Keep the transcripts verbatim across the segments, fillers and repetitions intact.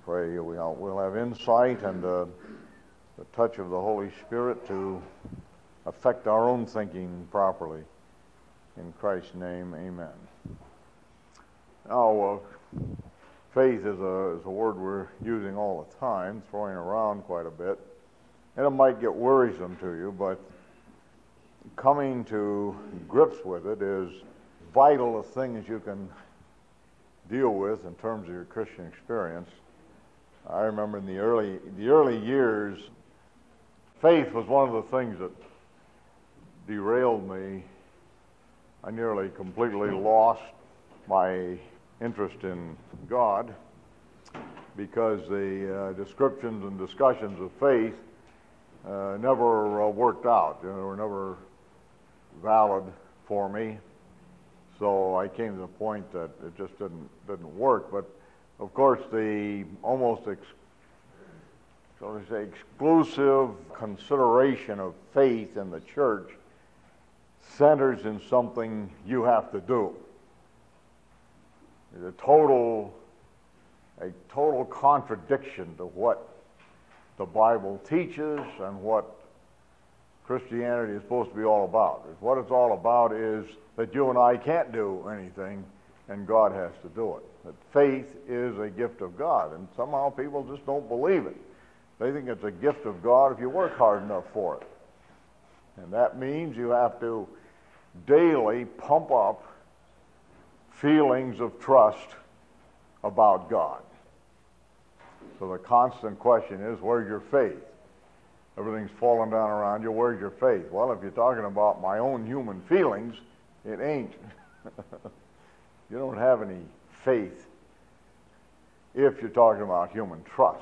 Pray we'll, we'll have insight and uh, the touch of the Holy Spirit to affect our own thinking properly. In Christ's name, amen. Now, uh, faith is a, is a word we're using all the time, throwing around quite a bit. And it might get worrisome to you, but coming to grips with it is vital a thing as you can deal with in terms of your Christian experience. I remember in the early the early years, faith was one of the things that derailed me. I nearly completely lost my interest in God because the uh, descriptions and discussions of faith uh, never uh, worked out. You know, they were never valid for me. So I came to the point that it just didn't didn't work. But of course, the almost ex, shall we say exclusive consideration of faith in the church centers in something you have to do. It's a total a total contradiction to what the Bible teaches and what Christianity is supposed to be all about. What it's all about is that you and I can't do anything and God has to do it. That faith is a gift of God, and somehow people just don't believe it. They think it's a gift of God if you work hard enough for it. And that means you have to daily pump up feelings of trust about God. So the constant question is, where's your faith? Everything's falling down around you. Where's your faith? Well, if you're talking about my own human feelings, it ain't. You don't have any faith if you're talking about human trust.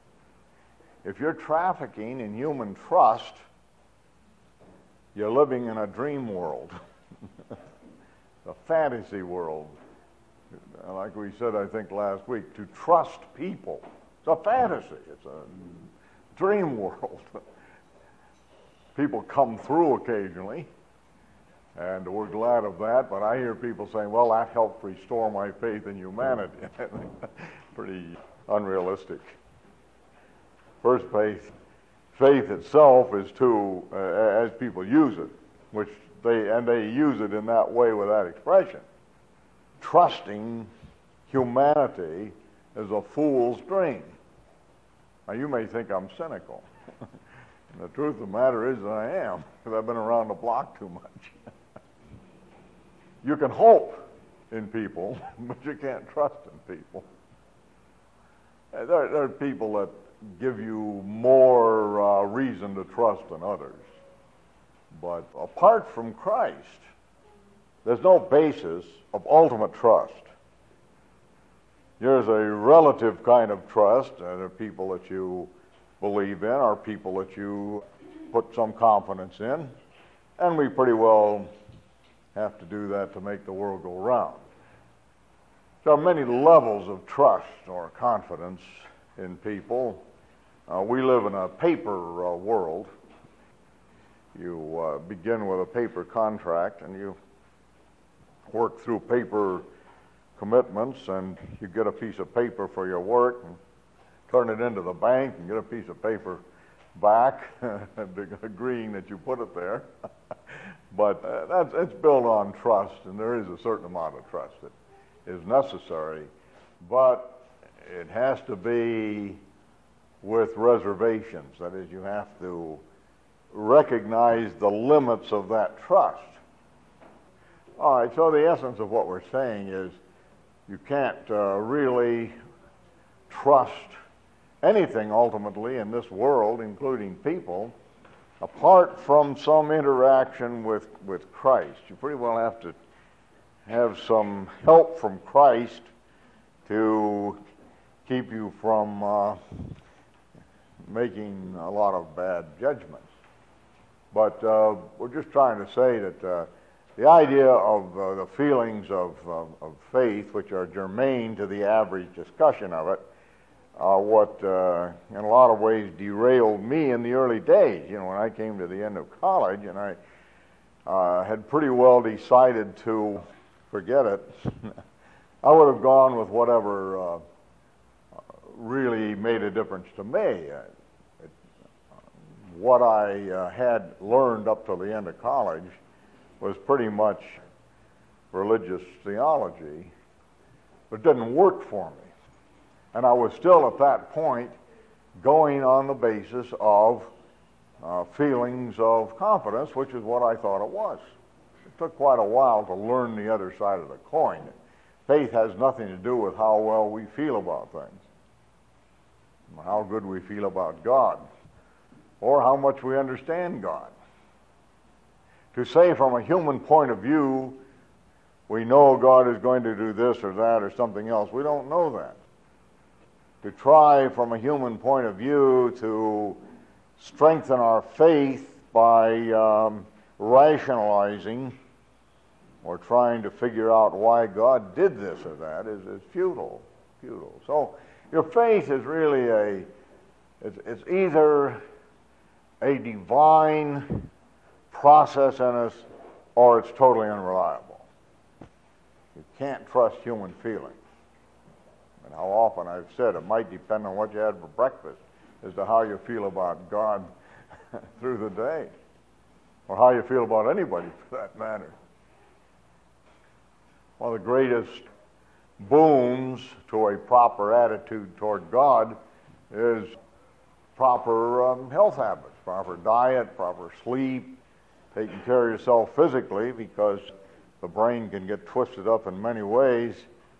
If you're trafficking in human trust, you're living in a dream world, a fantasy world. Like we said, I think, last week, to trust people. It's a fantasy. It's a dream world. People come through occasionally, and we're glad of that, but I hear people saying, well, that helped restore my faith in humanity. Pretty unrealistic. First, faith, faith itself is to, uh, as people use it, which they, and they use it in that way with that expression, trusting humanity is a fool's dream. Now, you may think I'm cynical. And the truth of the matter is that I am, because I've been around the block too much. You can hope in people, but you can't trust in people. There, there are people that give you more uh, reason to trust than others. But apart from Christ, there's no basis of ultimate trust. There's a relative kind of trust. Uh, there are people that you believe in, or people that you put some confidence in, and we pretty well have to do that to make the world go round. There are many levels of trust or confidence in people. Uh, we live in a paper uh, world. You uh, begin with a paper contract, and you work through paper commitments, and you get a piece of paper for your work and turn it into the bank and get a piece of paper back agreeing that you put it there. But uh, that's, it's built on trust, and there is a certain amount of trust that is necessary, but it has to be with reservations. That is, you have to recognize the limits of that trust. All right, so the essence of what we're saying is you can't uh, really trust anything ultimately in this world, including people, apart from some interaction with, with Christ. You pretty well have to have some help from Christ to keep you from uh, making a lot of bad judgments. But uh, we're just trying to say that uh, the idea of uh, the feelings of, of, of faith, which are germane to the average discussion of it, are what, uh, in a lot of ways, derailed me in the early days. You know, when I came to the end of college, and I uh, had pretty well decided to forget it, I would have gone with whatever uh, really made a difference to me. Uh, it, what I uh, had learned up till the end of college was pretty much religious theology, but it didn't work for me. And I was still at that point going on the basis of uh, feelings of confidence, which is what I thought it was. It took quite a while to learn the other side of the coin. Faith has nothing to do with how well we feel about things, how good we feel about God, or how much we understand God. To say from a human point of view, we know God is going to do this or that or something else, we don't know that. To try from a human point of view to strengthen our faith by um, rationalizing or trying to figure out why God did this or that is, is futile, futile. So your faith is really a, it's, it's either a divine process in us or it's totally unreliable. You can't trust human feeling. And how often I've said it might depend on what you had for breakfast as to how you feel about God through the day, or how you feel about anybody for that matter. One of the greatest boons to a proper attitude toward God is proper um, health habits, proper diet, proper sleep, taking care of yourself physically, because the brain can get twisted up in many ways,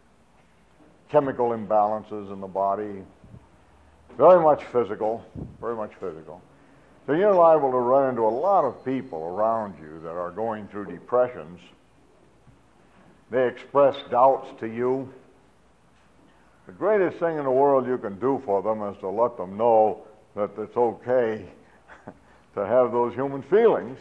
chemical imbalances in the body, very much physical, very much physical. So you're liable to run into a lot of people around you that are going through depressions. They express doubts to you. The greatest thing in the world you can do for them is to let them know that it's okay to have those human feelings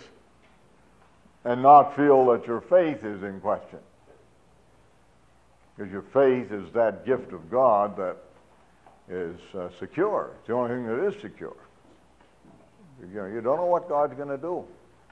and not feel that your faith is in question. Because your faith is that gift of God that is uh, secure. It's the only thing that is secure. You know, you don't know what God's going to do.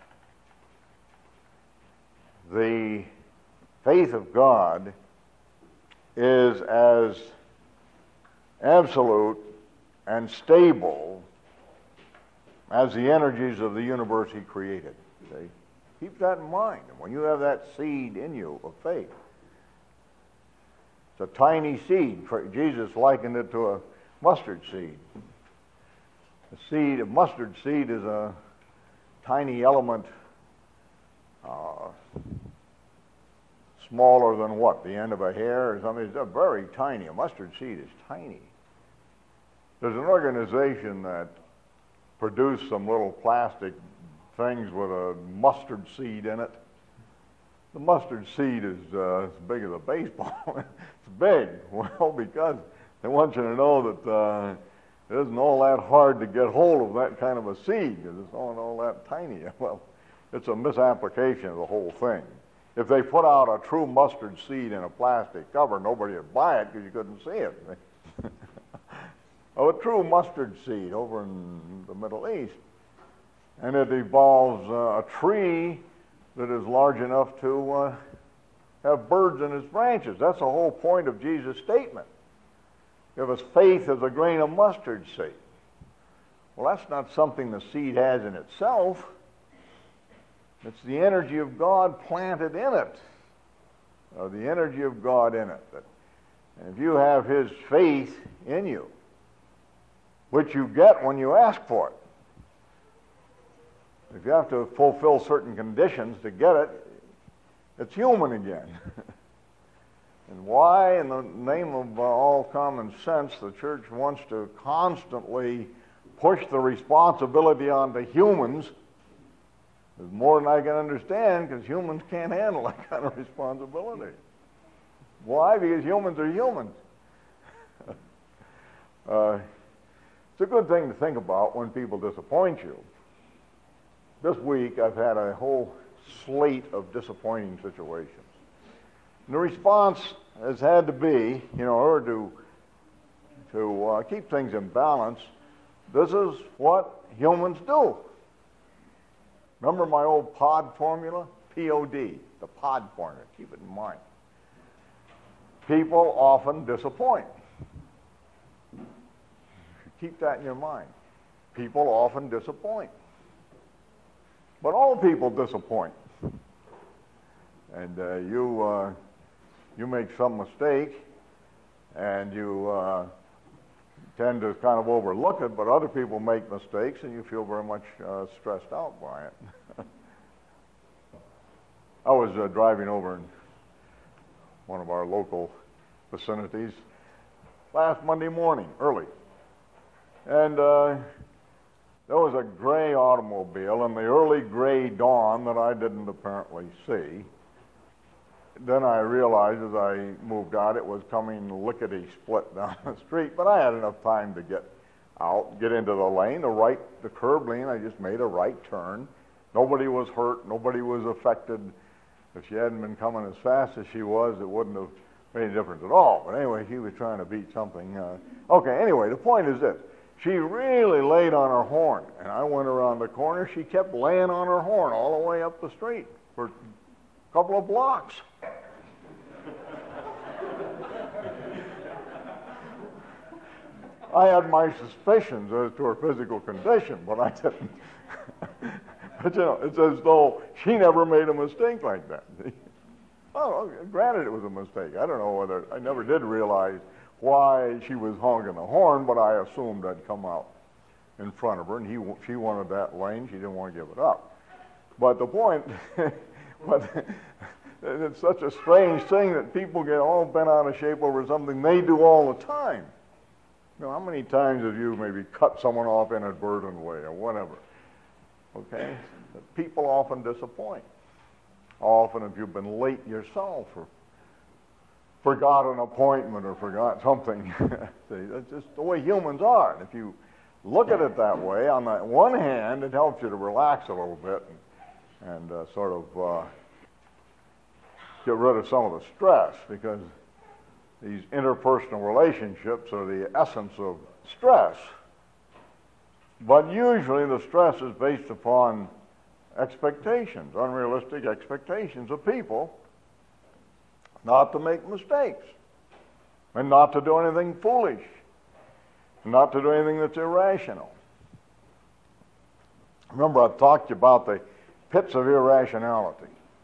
The faith of God is as absolute and stable as the energies of the universe He created. See? Keep that in mind. And when you have that seed in you of faith, it's a tiny seed. Jesus likened it to a mustard seed. The seed, a mustard seed is a tiny element, uh, smaller than what, the end of a hair or something. It's a very tiny. A mustard seed is tiny. There's an organization that produced some little plastic things with a mustard seed in it. The mustard seed is uh, as big as a baseball. It's big. Well, because they want you to know that uh, it isn't all that hard to get hold of that kind of a seed, because it's not all that tiny. Well, it's a misapplication of the whole thing. If they put out a true mustard seed in a plastic cover, nobody would buy it because you couldn't see it. Oh, a true mustard seed over in the Middle East. And it evolves uh, a tree that is large enough to uh, have birds in its branches. That's the whole point of Jesus' statement. If his faith is a grain of mustard seed. Well, that's not something the seed has in itself. It's the energy of God planted in it, or the energy of God in it. And if you have His faith in you, which you get when you ask for it, if you have to fulfill certain conditions to get it, it's human again. And why, in the name of uh, all common sense, the church wants to constantly push the responsibility onto humans is more than I can understand, because humans can't handle that kind of responsibility. Why? Because humans are humans. uh, it's a good thing to think about when people disappoint you. This week I've had a whole slate of disappointing situations. And the response has had to be, you know, in order to, to uh, keep things in balance, this is what humans do. Remember my old POD formula? P O D, the POD formula. Keep it in mind. People often disappoint. Keep that in your mind. People often disappoint. But all people disappoint. And uh, you, uh, you make some mistake, and you uh, tend to kind of overlook it, but other people make mistakes, and you feel very much uh, stressed out by it. I was uh, driving over in one of our local vicinities last Monday morning, early. And uh, there was a gray automobile in the early gray dawn that I didn't apparently see. Then I realized as I moved out it was coming lickety-split down the street, but I had enough time to get out, get into the lane, the right, the curb lane. I just made a right turn. Nobody was hurt. Nobody was affected. If she hadn't been coming as fast as she was, it wouldn't have made any difference at all. But anyway, she was trying to beat something. Uh, okay, anyway, the point is this. She really laid on her horn, and I went around the corner. She kept laying on her horn all the way up the street for a couple of blocks. I had my suspicions as to her physical condition, but I didn't. But, you know, it's as though she never made a mistake like that. Oh, granted it was a mistake. I don't know whether, I never did realize why she was honking the horn, but I assumed I'd come out in front of her, and he, she wanted that lane. She didn't want to give it up. But the point, but it's such a strange thing that people get all bent out of shape over something they do all the time. You know, how many times have you maybe cut someone off inadvertently or whatever? Okay? People often disappoint. Often if you've been late yourself or forgot an appointment or forgot something. See, that's just the way humans are. And if you look at it that way, on the one hand, it helps you to relax a little bit and, and uh, sort of uh, get rid of some of the stress, because these interpersonal relationships are the essence of stress. But usually the stress is based upon expectations, unrealistic expectations of people, not to make mistakes, and not to do anything foolish, not to do anything that's irrational. Remember, I've talked to you about the pits of irrationality.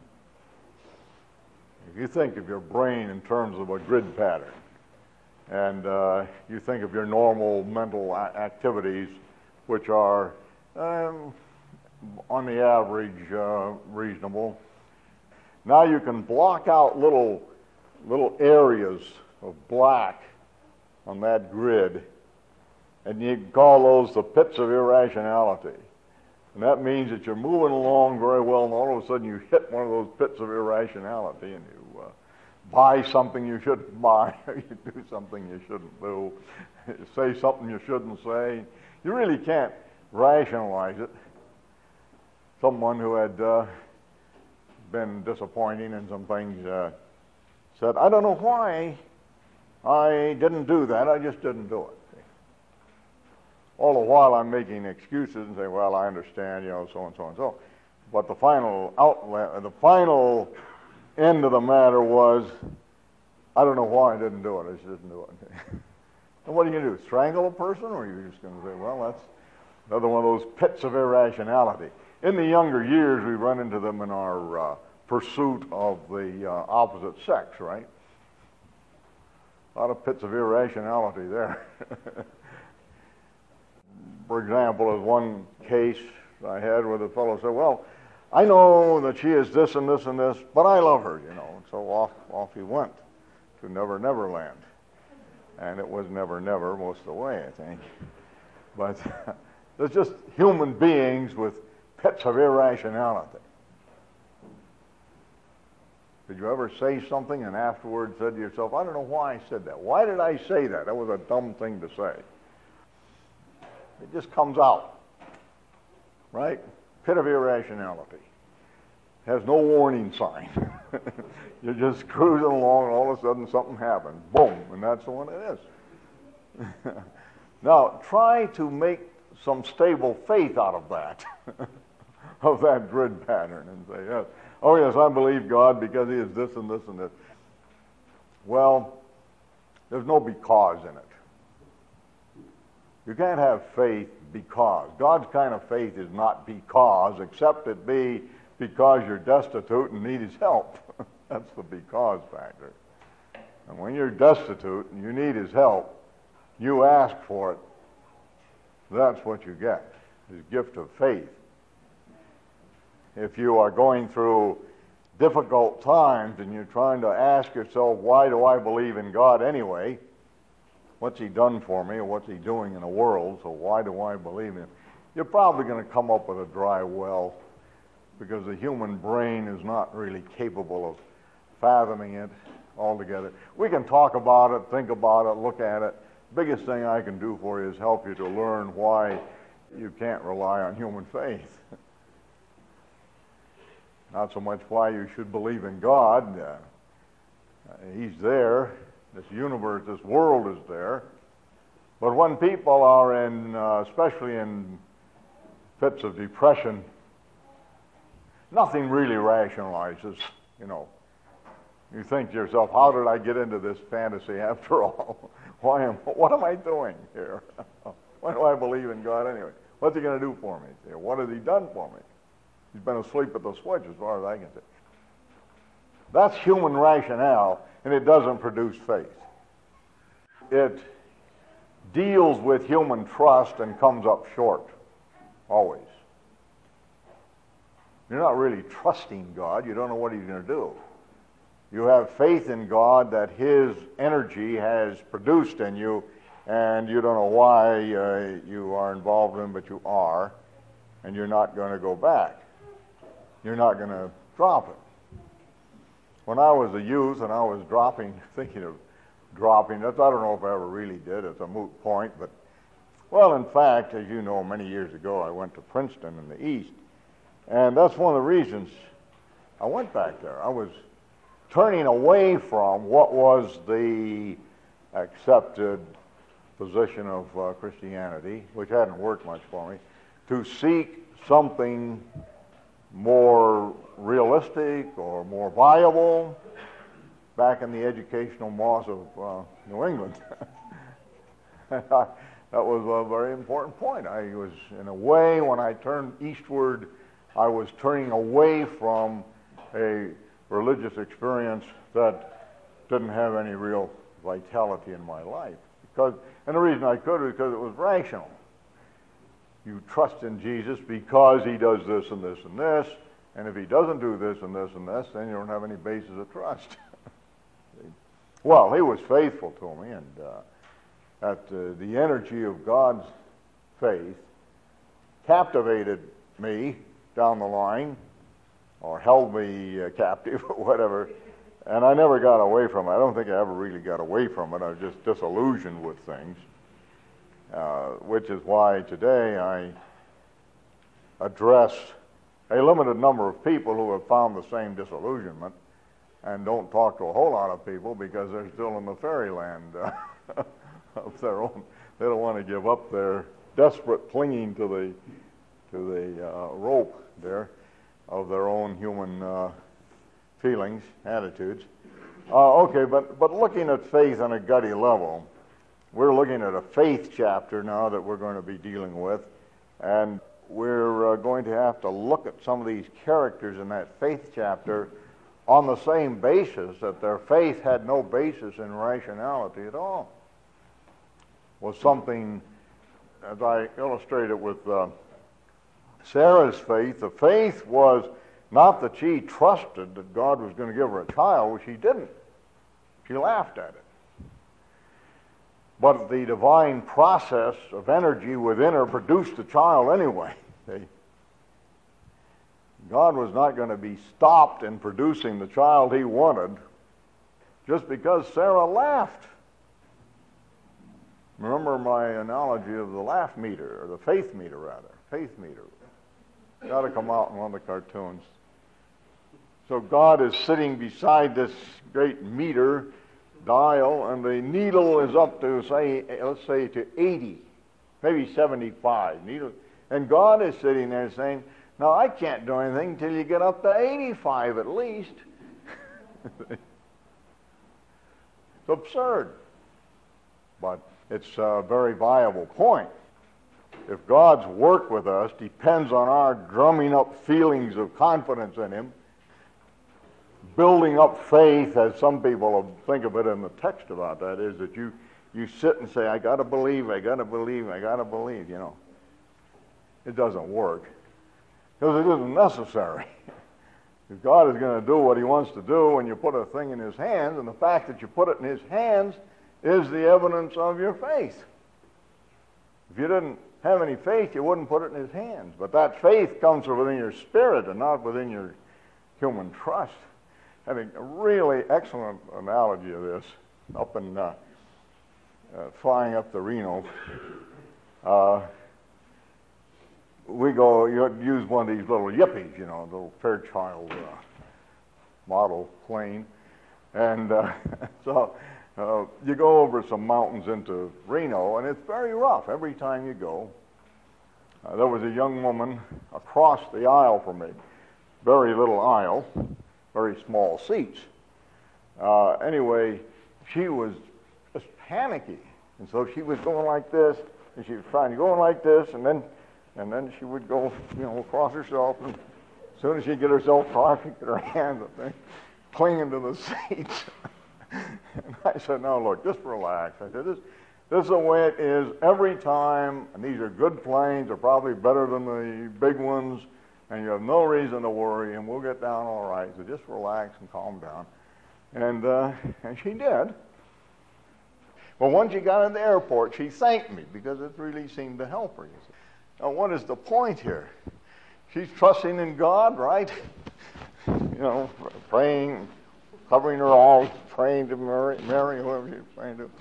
If you think of your brain in terms of a grid pattern, and uh, you think of your normal mental a- activities, which are, um, on the average, uh, reasonable, now you can block out little, little areas of black on that grid, and you can call those the pits of irrationality. And that means that you're moving along very well, and all of a sudden you hit one of those pits of irrationality, and you uh, buy something you shouldn't buy, or you do something you shouldn't do, you say something you shouldn't say. You really can't rationalize it. Someone who had uh, been disappointing in some things uh, said, I don't know why I didn't do that, I just didn't do it. All the while I'm making excuses and saying, well, I understand, you know, so and so and so. But the final outlet, the final end of the matter was, I don't know why I didn't do it, I just didn't do it. And what are you going to do, strangle a person? Or are you just going to say, well, that's another one of those pits of irrationality. In the younger years, we run into them in our uh, pursuit of the uh, opposite sex, right? A lot of pits of irrationality there. For example, there's one case I had where the fellow said, well, I know that she is this and this and this, but I love her, you know. And so off, off he went to Never Never Land. And it was Never Never most of the way, I think. But there's just human beings with pits of irrationality. Did you ever say something and afterwards said to yourself, I don't know why I said that. Why did I say that? That was a dumb thing to say. It just comes out, right? Pit of irrationality. Has no warning sign. You're just cruising along, and all of a sudden something happens. Boom, and that's the one it is. Now, try to make some stable faith out of that, of that grid pattern, and say, yes, oh yes, I believe God because he is this and this and this. Well, there's no because in it. You can't have faith because. God's kind of faith is not because, except it be because you're destitute and need his help. That's the because factor. And when you're destitute and you need his help, you ask for it. That's what you get, his gift of faith. If you are going through difficult times and you're trying to ask yourself, why do I believe in God anyway? What's he done for me, or what's he doing in the world, so why do I believe in him? You're probably going to come up with a dry well, because the human brain is not really capable of fathoming it altogether. We can talk about it, think about it, look at it. Biggest thing I can do for you is help you to learn why you can't rely on human faith. Not so much why you should believe in God. Uh, he's there. This universe, this world is there. But when people are in, uh, especially in fits of depression, nothing really rationalizes, you know. You think to yourself, how did I get into this fantasy after all? Why am, what am I doing here? Why do I believe in God anyway? What's he going to do for me? What has he done for me? He's been asleep at the switch as far as I can see. That's human rationale, and it doesn't produce faith. It deals with human trust and comes up short, always. You're not really trusting God. You don't know what he's going to do. You have faith in God that his energy has produced in you, and you don't know why uh, you are involved in, but you are, and you're not going to go back. You're not going to drop it. When I was a youth and I was dropping, thinking of dropping, that's, I don't know if I ever really did. It's a moot point, but, well, in fact, as you know, many years ago, I went to Princeton in the East, and that's one of the reasons I went back there. I was turning away from what was the accepted position of uh, Christianity, which hadn't worked much for me, to seek something more realistic or more viable back in the educational moss of uh, New England. That was a very important point. I was, in a way, when I turned eastward, I was turning away from a religious experience that didn't have any real vitality in my life. Because, and the reason I could is because it was rational. You trust in Jesus because he does this and this and this, and if he doesn't do this and this and this, then you don't have any basis of trust. Well, he was faithful to me, and uh, at uh, the energy of God's faith captivated me down the line, or held me uh, captive, or whatever, and I never got away from it. I don't think I ever really got away from it. I was just disillusioned with things. Uh, which is why today I address a limited number of people who have found the same disillusionment, and don't talk to a whole lot of people because they're still in the fairyland uh, of their own. They don't want to give up their desperate clinging to the to the uh, rope there of their own human uh, feelings, attitudes. Uh, okay, but but looking at faith on a gutty level. We're looking at a faith chapter now that we're going to be dealing with, and we're uh, going to have to look at some of these characters in that faith chapter on the same basis that their faith had no basis in rationality at all. Was something, as I illustrated with uh, Sarah's faith, the faith was not that she trusted that God was going to give her a child, which she didn't. She laughed at it. But the divine process of energy within her produced a child anyway. See? God was not going to be stopped in producing the child he wanted just because Sarah laughed. Remember my analogy of the laugh meter, or the faith meter rather, faith meter. Got to come out in one of the cartoons. So God is sitting beside this great meter dial, and the needle is up to, say, let's say to eighty, maybe seventy-five needle, and God is sitting there saying, "Now I can't do anything until you get up to eighty-five at least." It's absurd, but it's a very viable point. if God's work with us depends on our drumming up feelings of confidence in Him, building up faith, as some people think of it in the text about that, is that you, you sit and say, I got to believe, I got to believe, I got to believe, you know. It doesn't work because it isn't necessary. If God is going to do what He wants to do when you put a thing in His hands, and the fact that you put it in His hands is the evidence of your faith. If you didn't have any faith, you wouldn't put it in His hands. But that faith comes from within your spirit and not within your human trust. I think a really excellent analogy of this, up in uh, uh, flying up to Reno, uh, we go, you use one of these little Yippies, you know, little Fairchild uh, model plane, and uh, so uh, you go over some mountains into Reno, and it's very rough every time you go. Uh, there was a young woman across the aisle from me, very little aisle, very small seats. Uh, anyway, she was just panicky, and so she was going like this, and she was trying to go like this, and then and then she would go, you know, across herself, and as soon as she'd get herself across, she'd get her hands up there, clinging to the seats. And I said, no, look, just relax. I said, this, this is the way it is every time, and these are good planes, they're probably better than the big ones, and you have no reason to worry, and we'll get down all right, so just relax and calm down. And, uh, and she did. Well, once she got in the airport, she thanked me, because it really seemed to help her. Now, what is the point here? She's trusting in God, right? You know, praying, covering her eyes, praying to Mary, Mary, whoever she was praying to.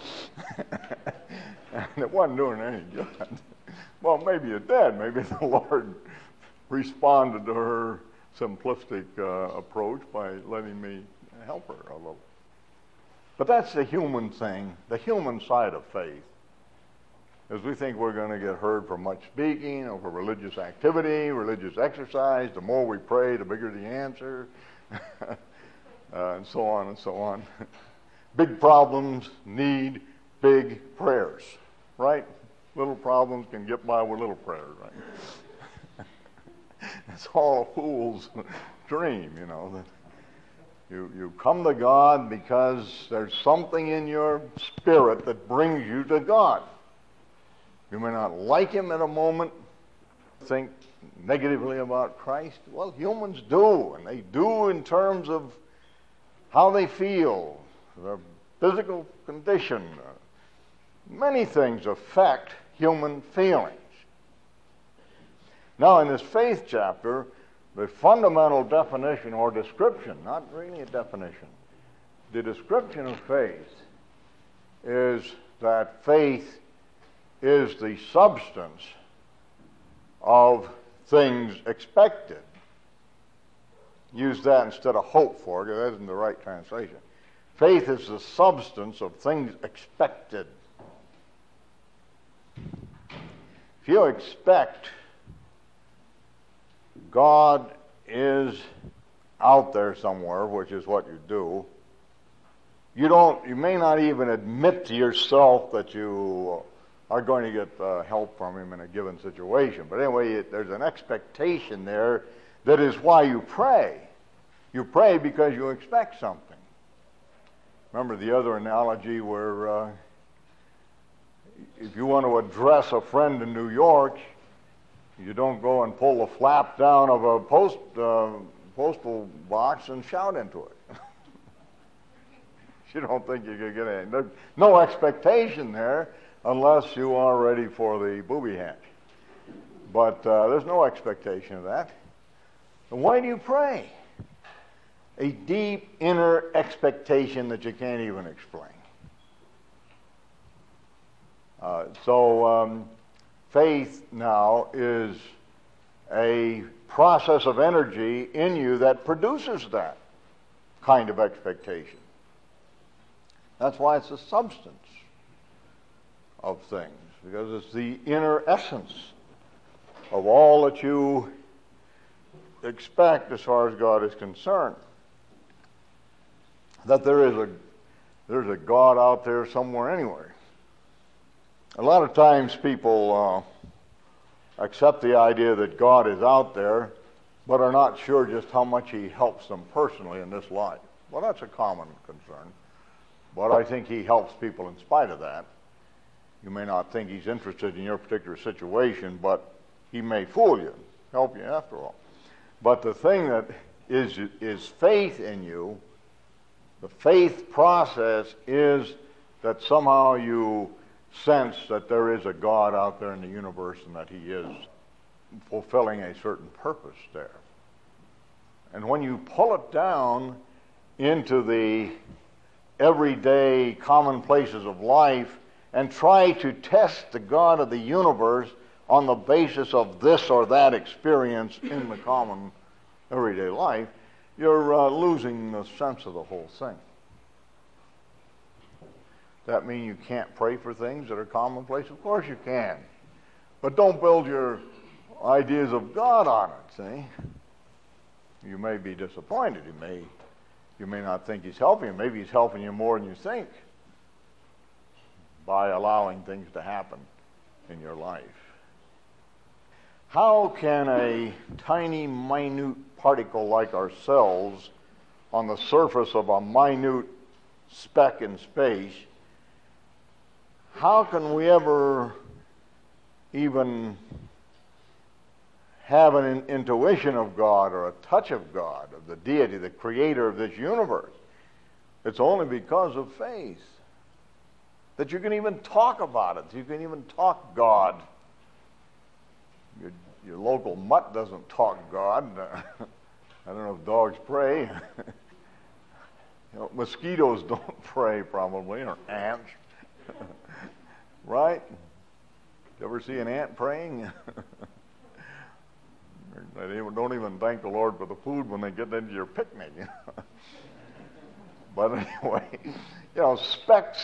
And it wasn't doing any good. Well, maybe it did. Maybe the Lord responded to her simplistic uh, approach by letting me help her a little. But that's the human thing, the human side of faith. As we think we're going to get heard for much speaking or for religious activity, religious exercise, the more we pray, the bigger the answer, uh, and so on and so on. Big problems need big prayers, right? Little problems can get by with little prayers, right? It's all a fool's dream, you know, that you, you come to God because there's something in your spirit that brings you to God. You may not like Him at a moment, think negatively about Christ. Well, humans do, and they do in terms of how they feel, their physical condition. Many things affect human feelings. Now, in this faith chapter, the fundamental definition or description, not really a definition, the description of faith is that faith is the substance of things expected. Use that instead of hope for, because that isn't the right translation. Faith is the substance of things expected. If you expect God is out there somewhere, which is what you do, you don't, you may not even admit to yourself that you are going to get uh, help from Him in a given situation. But anyway, it, there's an expectation there that is why you pray. You pray because you expect something. Remember the other analogy where uh, if you want to address a friend in New York, you don't go and pull the flap down of a post uh, postal box and shout into it. You don't think you could get any. There's no expectation there unless you are ready for the booby hatch. But uh, there's no expectation of that. And why do you pray? A deep inner expectation that you can't even explain. Uh, so um, faith now is a process of energy in you that produces that kind of expectation. That's why it's the substance of things, because it's the inner essence of all that you expect as far as God is concerned. That there is a there's a God out there somewhere anywhere. A lot of times people accept the idea that God is out there, but are not sure just how much he helps them personally in this life. Well, that's a common concern. But I think he helps people in spite of that. You may not think he's interested in your particular situation, but he may fool you, help you after all. But the thing that is, is faith in you, the faith process is that somehow you sense that there is a God out there in the universe and that he is fulfilling a certain purpose there. And when you pull it down into the everyday commonplaces of life and try to test the God of the universe on the basis of this or that experience in the common everyday life, you're uh, losing the sense of the whole thing. That mean you can't pray for things that are commonplace? Of course you can. But don't build your ideas of God on it, see? You may be disappointed. You may, you may not think he's helping you. Maybe he's helping you more than you think by allowing things to happen in your life. How can a tiny, minute particle like ourselves on the surface of a minute speck in space, how can we ever even have an in- intuition of God or a touch of God, of the deity, the creator of this universe? It's only because of faith that you can even talk about it. You can even talk God. Your, your local mutt doesn't talk God. I don't know if dogs pray. You know, mosquitoes don't pray probably, or ants. Right? You ever see an ant praying? They don't even thank the Lord for the food when they get into your picnic. You know? But anyway, you know, specks,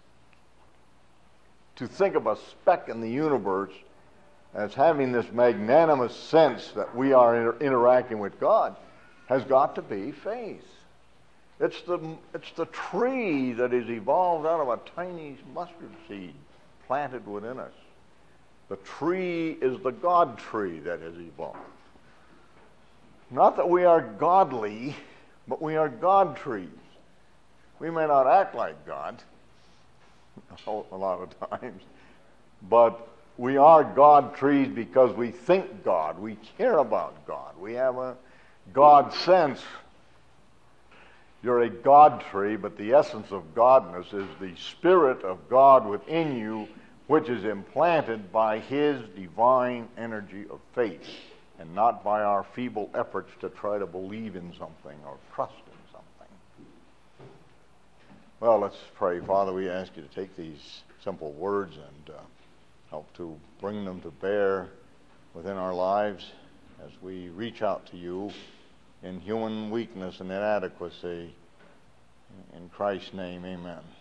to think of a speck in the universe as having this magnanimous sense that we are inter- interacting with God has got to be faith. It's the, it's the tree that is evolved out of a tiny mustard seed planted within us. The tree is the God tree that has evolved. Not that we are godly, but we are God trees. We may not act like God a lot of times, but we are God trees because we think God. We care about God. We have a God sense. You're a God tree, but the essence of Godness is the Spirit of God within you, which is implanted by his divine energy of faith, and not by our feeble efforts to try to believe in something or trust in something. Well, let's pray. Father, we ask you to take these simple words and uh, help to bring them to bear within our lives as we reach out to you in human weakness and inadequacy. In Christ's name, amen.